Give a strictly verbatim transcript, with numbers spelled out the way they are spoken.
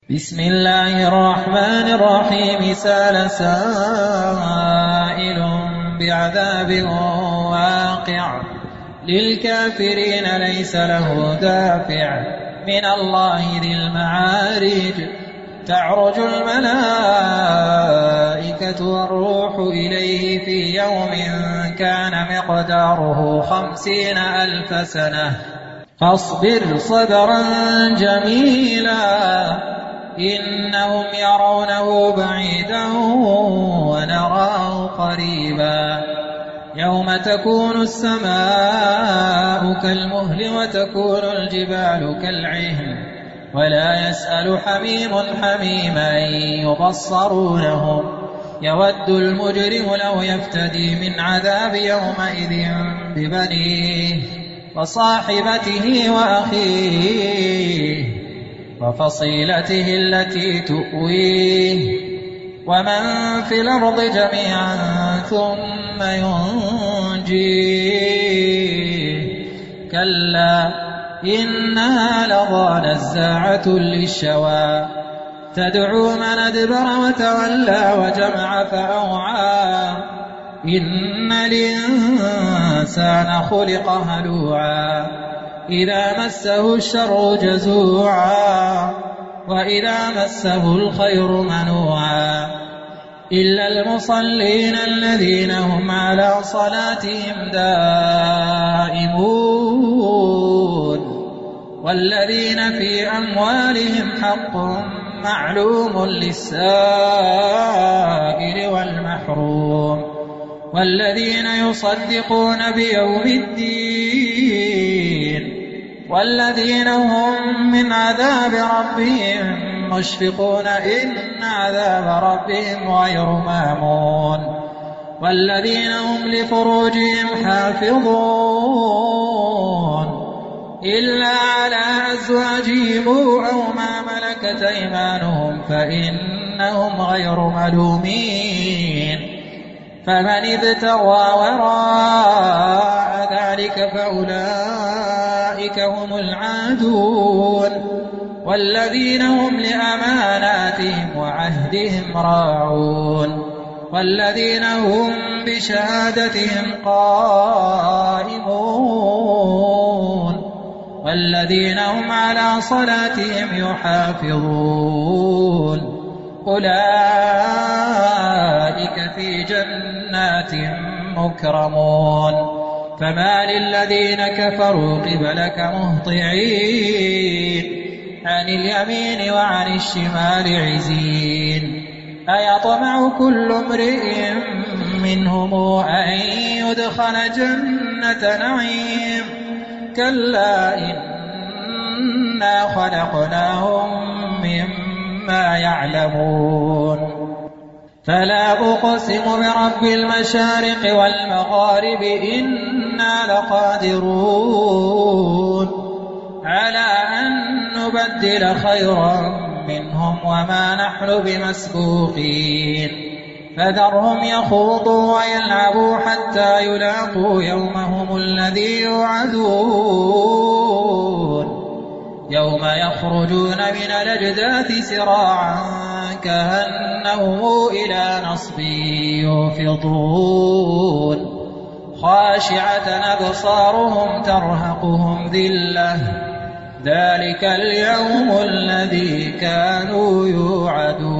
بسم الله الرحمن الرحيم. سأل سائل بعذاب واقع للكافرين ليس له دافع من الله ذي المعارج. تعرج الملائكة والروح إليه في يوم كان مقداره خمسين ألف سنة فاصبر صبرا جميلا إنهم يرونه بعيدا ونراه قريبا. يوم تكون السماء كالمهل وتكون الجبال كالعهن ولا يسأل حميم حميما يبصرونهم. يود المجرم لو يفتدي من عذاب يومئذ ببنيه وصاحبته وأخيه وفصيلته التي تؤويه ومن في الأرض جميعا ثم ينجيه. كلا إنها لظى نزاعة للشوى تدعو من أدبر وتولى وجمع فأوعى. إن الإنسان خلق هلوعا إذا مسه الشر جزوعا وإذا مسه الخير منوعا إلا المصلين الذين هم على صلاتهم دائمون والذين في أموالهم حق معلوم للسائل والمحروم والذين يصدقون بيوم الدين والذين هم من عذاب ربهم مشفقون إن عذاب ربهم غير مامون والذين هم لفروجهم حافظون إلا على أزواجهم أو ما ملكت أيمانهم فإنهم غير ملومين. فمن ابتغى وراء ذلك فأولئك هم العادون والذين هم لأماناتهم وعهدهم راعون والذين هم بشهادتهم قائمون والذين هم على صلاتهم يحافظون. أولئك في جنات مكرمون. فما للذين كفروا قبلك مهطعين عن اليمين وعن الشمال عزين. أيطمع كل امرئ منهم أن يدخل جنة نعيم كلا إنا خلقناهم مما يعلمون. فلا أقسم برب المشارق والمغارب إنا لقادرون على أن نبدل خيرا منهم وما نحن بمسبوقين. فذرهم يخوضوا ويلعبوا حتى يلاقوا يومهم الذي يوعدون يوم يخرجون من الأجداث سراعا كأنهم إلى نصب يوفضون خاشعة أبصارهم ترهقهم ذلة ذلك اليوم الذي كانوا يوعدون.